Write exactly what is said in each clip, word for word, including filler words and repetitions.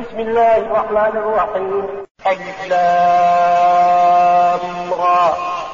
بسم الله الرحمن الرحيم. ألف لام را.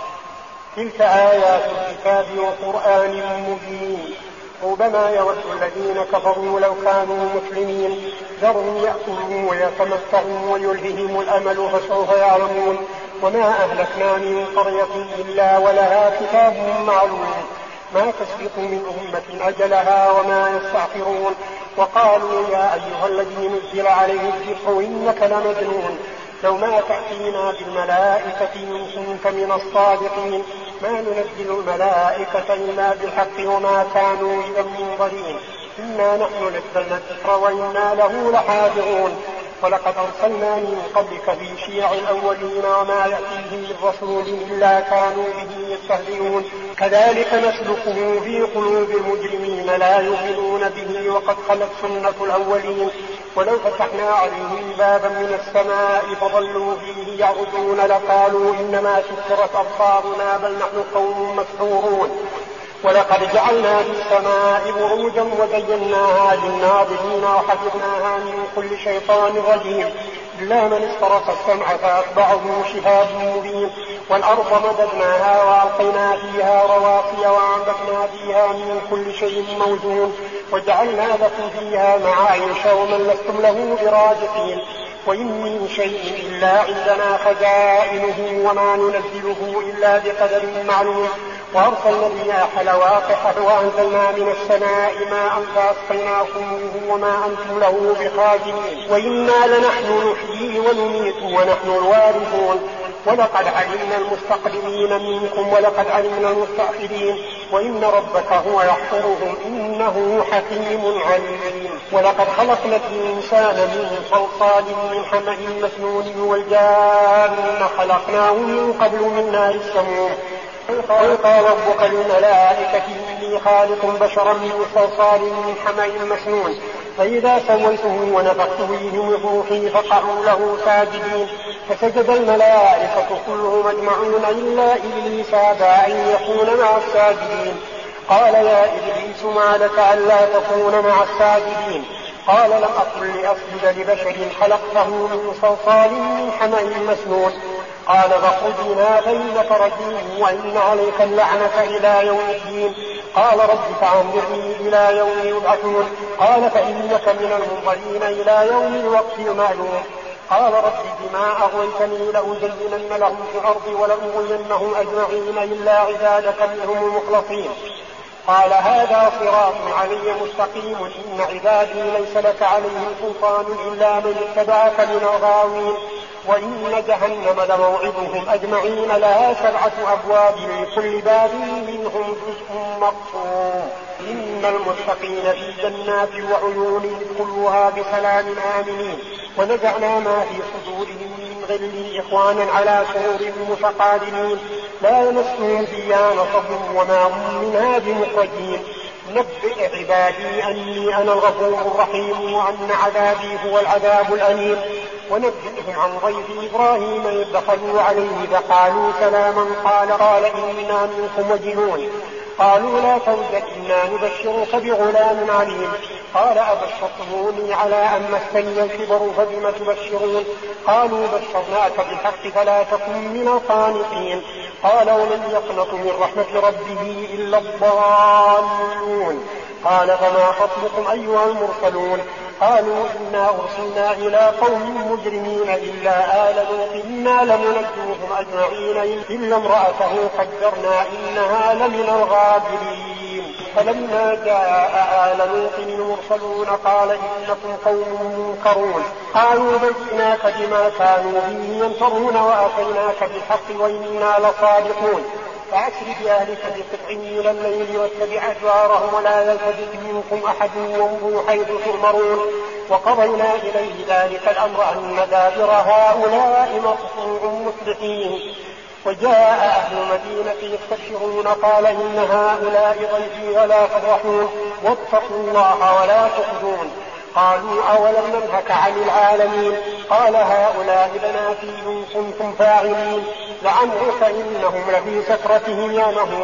تلك آيات الكتاب وقرآن مبين. ربما يود الذين كفروا لو كانوا مسلمين ذرهم يأكلوا ويتمتعوا ويلههم الأمل فسوف يعلمون. وما أهلكنا من قرية إلا ولها كتاب معلوم ما تسبق من أمة أجلها وما يستأخرون. وقالوا يا أيها الذي نزل عليه الذكر إنك لمجنون لو ما تأتينا بالملائكة إن كنت من الصادقين ما ننزل الملائكة إلا بالحق وما كانوا إذا منظرين إنا نحن نزلنا الذكر وإنا له لحافظون. ولقد أرسلنا من قبلك في شيع الأولين وما يأتيهم من رسول إلا كانوا به يستهزئون. كذلك نسلكه في قلوب المجرمين لا يؤمنون به وقد خلت سنة الأولين. ولو فتحنا عليهم بابا من السماء فظلوا فيه يعرجون لقالوا إنما سكرت أبصارنا بل نحن قوم مسحورون. ولقد جعلنا في السماء بروجا وزيناها للناظرين وحفظناها من كل شيطان رجيم إلا من استرق السمع فأتبعه شهاب مبين. والأرض مددناها وألقينا فيها رواسي وأنبتنا فيها من كل شيء موزون وجعلنا لكم فيها معايش ومن لستم له برازقين. وإن من شيء إلا عندنا خزائنه وما ننزله إلا بقدر معلوم. وأرسلنا الرياح لواقح وأنزلنا من السماء ماء فأسقيناكم وما أنتم له بخازنين. وإنا لنحن نحيي ونميت ونحن الوارثون. ولقد علمنا المستقدمين منكم ولقد علمنا المستأخرين وإن ربك هو يحشرهم إنه حكيم عليم. ولقد خلقنا الإنسان من صلصال من حمأ مسنون والجان خلقناه من قبل من نار السموم. قال ربك للملائكة إني خالق بشرا من صلصال من حمأ مسنون فإذا سويته ونفخت فيه من روحي فقعوا له ساجدين. فسجد الملائكة كلهم أجمعون إلا إبليس أبى أن يكون مع الساجدين. قال يا إبليس ما لك ألا تكون مع الساجدين؟ قال لم أقل لأسجد لبشر خلقته من صلصال من حمأ مسنون. قال فاخرج منها فإنك رجيم وإن عليك اللعنة إلى يوم الدين. قال رب فأنظرني إلى يوم يبعثون. قال فإنك من المنظرين إلى يوم الوقت المعلوم. قال رب بما أغويتني لأزينن لهم في الأرض ولأغوينهم أجمعين إلا عبادك منهم المخلصين. قال هذا صراط علي مستقيم إن عبادي ليس لك عليهم سلطان إلا من اتبعك من الغاوين. وإن جهنم لموعدهم أجمعين لها سبعة أبواب لكل باب منهم جزء مقسوم. إن المتقين في جنات وعيون يدخلوها بسلام آمنين. ونزعنا ما في صدورهم من غل إخوانا على سرور متقابلين لا يمسهم فيها نصب وما هم منها بمخرجين. نبئ عبادي أني أنا الغفور الرحيم وأن عذابي هو العذاب الأليم. ونبئهم عن ضيف إبراهيم إذ دخلوا عليه فقالوا سلاما قال قال إنا منكم وجلون. قالوا لا توجد إنا نبشرك بغلام عليم. قال أبشرتموني على أن مسني الكبر فبم تبشرون؟ قالوا بشرناك بالحق فلا تكن من القانطين. قال ومن يقنط من رحمة ربه إلا الضالون. قال فما خطبكم أيها المرسلون؟ قالوا إنا أرسلنا إلى قوم مجرمين إلا آل لوط إنا لمنجوهم أجمعين إلا امرأته قدرنا إنها لمن الغابرين. فلما جاء آل لوط المرسلون قال إنكم قوم منكرون. قالوا بل جئناك بما كانوا به يمترون وأتيناك بالحق وإنا لصادقون. فأسر بأهلك بقطع من الليل واتبع أدبارهم ولا يلتفت منكم أحد وامضوا حيث تؤمرون. وقضينا إليه ذلك الأمر أن دابر هؤلاء مقطوع مصبحين. وجاء أهل المدينة يستبشرون قال إن هؤلاء ضيفي ولا تفرحون واتقوا الله ولا تخزون. قالوا أولم ننهك عن العالمين؟ قال هؤلاء بناتي إن كنتم فاعلين. لعمرك إنهم لفي سكرتهم يعمهون.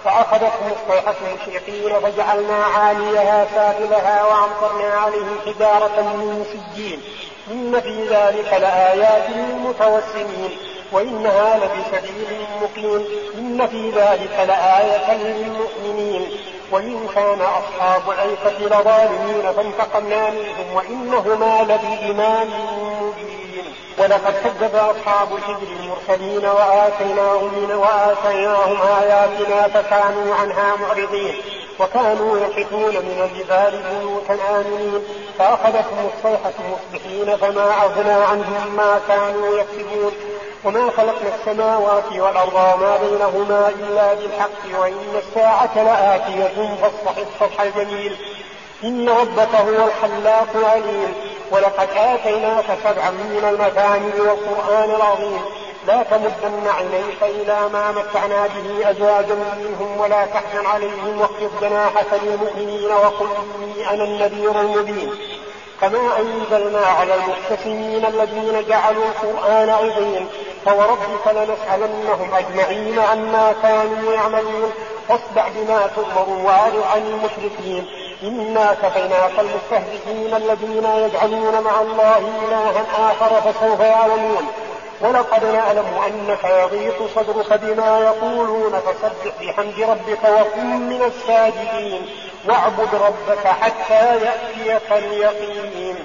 فأخذتهم الصيحة مشرقين فجعلنا عاليها سافلها وأمطرنا عليهم حجارة من سجيل إن في ذلك لآيات للمتوسمين وإنها لبسبيل مقيم إن في ذلك لآية للمؤمنين وإن كان أصحاب الأيكة لظالمين فانتقمنا منهم وإنهما لبإمام مبين. ولقد كذب أصحاب الحجر المرسلين وآتيناهم, وآتيناهم آياتنا فكانوا عنها معرضين وكانوا ينحتون من الجبال بيوتا آمنين فأخذتهم الصيحة مصبحين فما أغنى عنهم ما كانوا يكسبون وما خلقنا السماوات والأرض وما بينهما إلا بالحق وإن الساعة لآتية فاصفح الصفح الجميل إن ربك هو الخلاق العليم. ولقد آتيناك سبعا من المثاني والقرآن العظيم لا تمدن عينيك إلى ما متعنا به أزواجا منهم ولا تحزن عليهم واخفض جناحك للمؤمنين وقل إني أنا النذير المبين. كما أنزلنا على المقتسمين الذين جعلوا القرآن عظيم فوربك لنسألنهم أجمعين عما كانوا يعملون فاصدع بما تؤمر وأعرض عن المشركين إنا كفيناك المستهزئين الذين يجعلون مع الله إلها آخر فسوف يعلمون. ولقد نعلم أنك يضيق صدرك بما يقولون فسبح بحمد ربك وكن من الساجدين واعبد ربك حتى يأتيك اليقين.